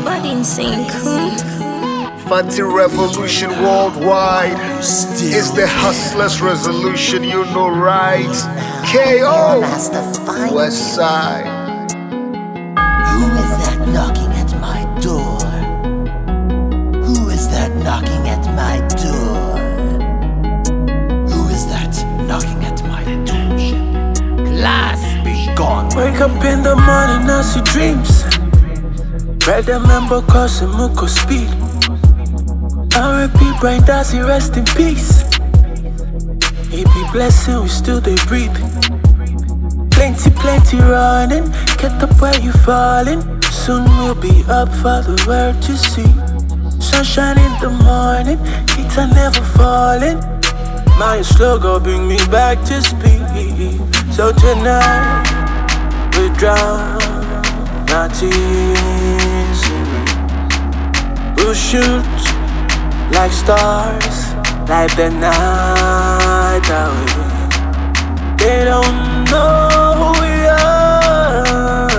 Body in sync. Fanti revolution worldwide. It's the hustler's resolution, you know, right? KO, West Side. Who is that knocking at my door? Who is that knocking at my door? Who is that knocking at my door? Glass be gone. Wake up in the morning, I see dreams. Red member crossing Muko speed. R.I.P. Brian Darcy, rest in peace. He be blessing, we still they breathe. Plenty running, get up where you falling. Soon we'll be up for the world to see. Sunshine in the morning, heat are never falling. My slow go bring me back to speed. So tonight, we drown our tears. We'll shoot like stars, like the night away. They don't know who we are.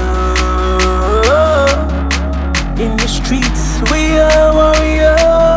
In the streets, we are warriors.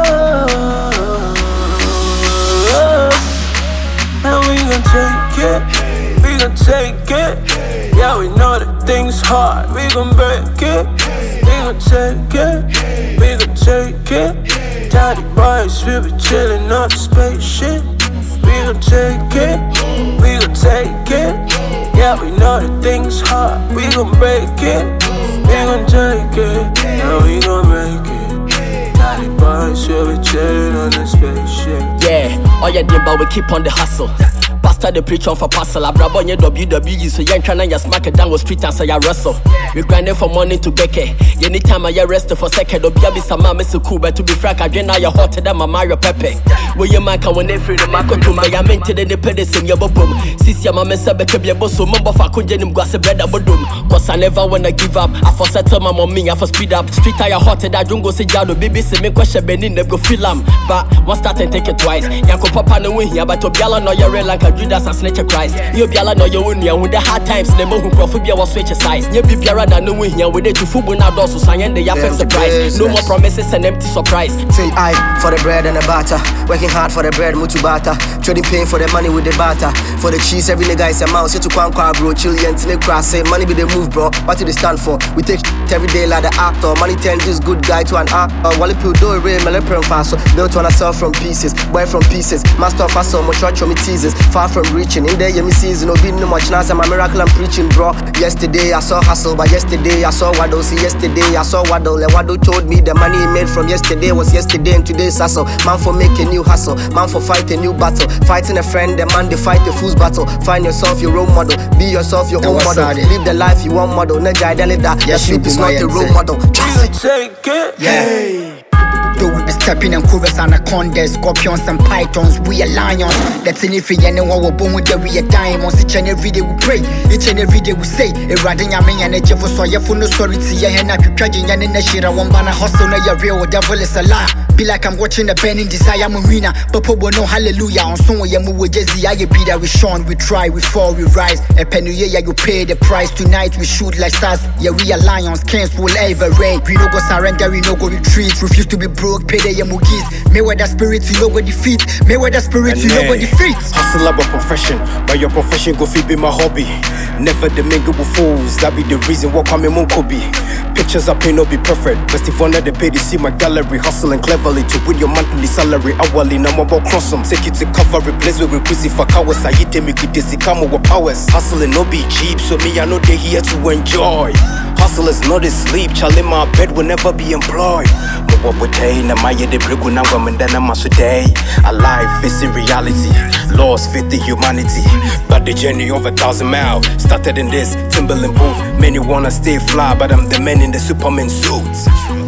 And we gon' take it, we gon' take it. Yeah, we know that things hard, we gon' break it. We gon' take it, we gon' take it. Daddy boys, we be chillin' on the spaceship. We gon' take it, we gon' take it. Yeah, we know that things hard, we gon' break it. We gon' take it, yeah, we gon' make it. Daddy boys, we be chillin' on the spaceship. Yeah, all your day, but we keep on the hustle. Pastor the preach on for parcel. I grab on your WWE, so you ain't tryna just smack it down with street and say I wrestle. We grinding from morning to beke. Anytime I get rested for second, don't be a bit some man, Mr. Cool, but to be frank, I get now you're hotter than my Mario Pepe. Where your man can win it free the market to me, I maintain the pedals in your boom. Sisi ya mama sabe kebi ya boso, mumbo fa kunje ni mgwase bread a bodum. Cause I never wanna give up, I for settle my mommy, I for speed up. Street I hotter than jungo se jado, baby se me question benin, never go feel am. But one start and take it twice. Yanko papa no win here, but to biala no you're real like a Judas and snatch a Christ. You biala no you win here with the hard times, never who profibia was switch size. You be biara na no win here with it to fubu na dosu sanyende ya fake surprise. No more promises and empty surprise. Say I for the bread and the butter, working hard for the bread, mutu bata. Trading pain for the money with the butter. For the cheese, every nigga is a mouse. Say to Kwankwa bro, chill and tine grass. Say money be the move bro, what do they stand for? We take every day like the actor. Money turn this good guy to an actor. Wally pill do it real, melepren faso. Built on myself from pieces, boy from pieces. Master of hustle, much watch me teases. Far from reaching, in there you me season. No be no much now, I'm a miracle I'm preaching bro. Yesterday I saw hustle, but yesterday I saw Waddle. See yesterday I saw Waddle. And Waddle told me the money he made from yesterday was yesterday and today's hustle. Man for make a new hustle, man for fight a new battle. Fighting a friend, the man they fight the fool's battle. Find yourself your role model, be yourself your own model. Live the life you want model, no guy that. Your sleep is not a role model. Take it, yeah. Though we be stepping and cobras anacondas, scorpions and pythons, we are lions. That's in if you know what we're born with, we are diamonds. Each and every day we pray, each and every day we say, a riding a man and a jeff so you for no story to your hand up judging and in the shit. I want banana hustle, no your real devil is a lie. Be like I'm watching the burning desire marina, but people no hallelujah. On some way you move with Jesse, I be that we shine, we try, we fall, we rise. A penny yeah, you pay the price. Tonight we shoot like stars, yeah, we are lions, kings will ever reign. We no go surrender, we no go retreat, refuse to be broke, pay the yamugis. May wear that spirit, you know what defeat. May wear that spirit, you know what defeat. Hustle up a profession, but your profession go feed be my hobby. Never the mingle with fools, that be the reason why I'm in Kobe. Pictures up ain't no be perfect, but if one of the pay to see my gallery, hustling cleverly to win your monthly salary. Hourly, no more cross them. Take it to cover, replace with crucify cowards. I hit them, you could come with powers. Hustling no be cheap, so me I know they here to enjoy. Hustlers know they sleep, child in my bed will never be employed. What would they? Na maya de brigu na wamendana today. Alive, facing reality, lost faith in humanity. But the journey of 1,000 miles started in this Timberland booth. Many wanna stay fly, but I'm the man in the Superman suits.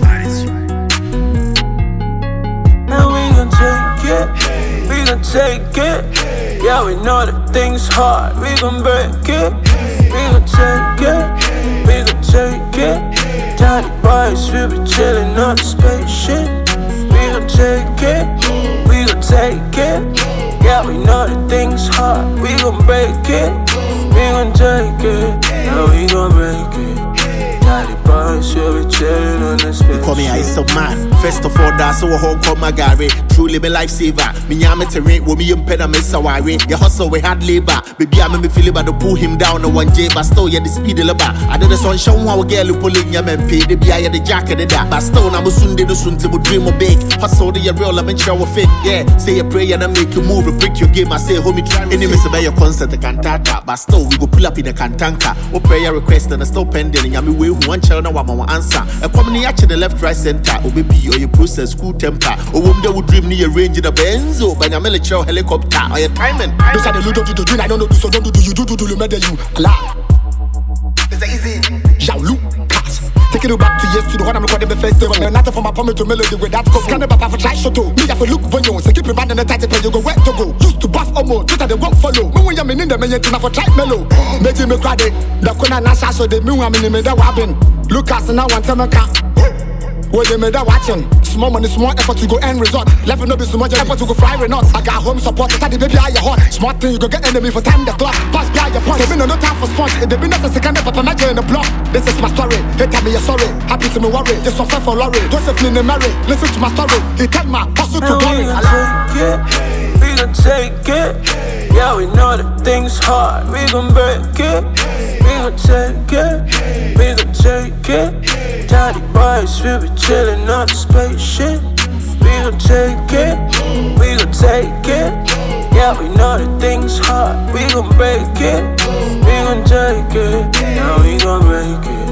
Now we gon' take it, we gon' take it. Yeah, we know that things hard, we gon' break it. We gon' take it, we gon' take it. Tiny boys, we be chillin' on the spaceship. We gon' take it, we gon' take it. Yeah, we know that things hard, we gon' break it. We gon' take it, yeah, we gon' break it. Daddy boys, we'll be chilling on the spaceship. Call me Ice of Man. First of all, that's so home call my Gary. Truly my lifesaver. Me yama to rate, wo me impeda me sawari. Your hustle we hard labor. Baby I me feel about to pull him down on 1J, but still yeah the speed of the I did the sun show how a girl who pulling ya man pay. The be the jacket of that. But still I'm a Sunday the soon to dream of big. Hustle the real I'm in shower fit. Yeah, say a prayer and I make you move and break your game. I say homie try. Any miss about your concert the cantata. But still we go pull up in a cantanka. What prayer request and I still pending. And me way one child now I'm on answer. A commonly actually the left right center. Or maybe or your process school temper. Or woman that would dream near range in a Benzo. By a military helicopter. Or your timing. Those are the little do the I don't know so don't do you do the murder you. Allah. Is that easy? Jean-Lucas. Taking it back to years to the one I'm recording the first day. When nothing from my pomade to melody with that go. Scan the papa for try shoto. Me have a look when you so keep it bad in the tight when you go where to go. Used to buff Omo, Twitter they won't follow. Me when you're in the minute to for try mellow. Meji me crowd it. The kuna nasa so they me when I'm in the wabbing. Lucas now one time where they made that watching. Small money, small effort to go end resort. Level no be so much effort to go fly or not. I got home support, study baby how you hot. Smart thing you go get enemy for time the clock. Pass by your point. They been no time for sponge. They been not a second but I'm in the block. This is my story. Hey tell me you're sorry. Happy to me worry. Just suffer for lorry. Joseph in the marry. Listen to my story. He tell my hustle to glory. We gon' take it. Yeah, we know that things hard. We gon' break it. We gon' take it. We gon' take it. Daddy boys, we'll be chillin' on the spaceship. We gon' take it. We gon' take it. Yeah, we know that things hard. We gon' break it. We gon' take it. Now we gon' break it.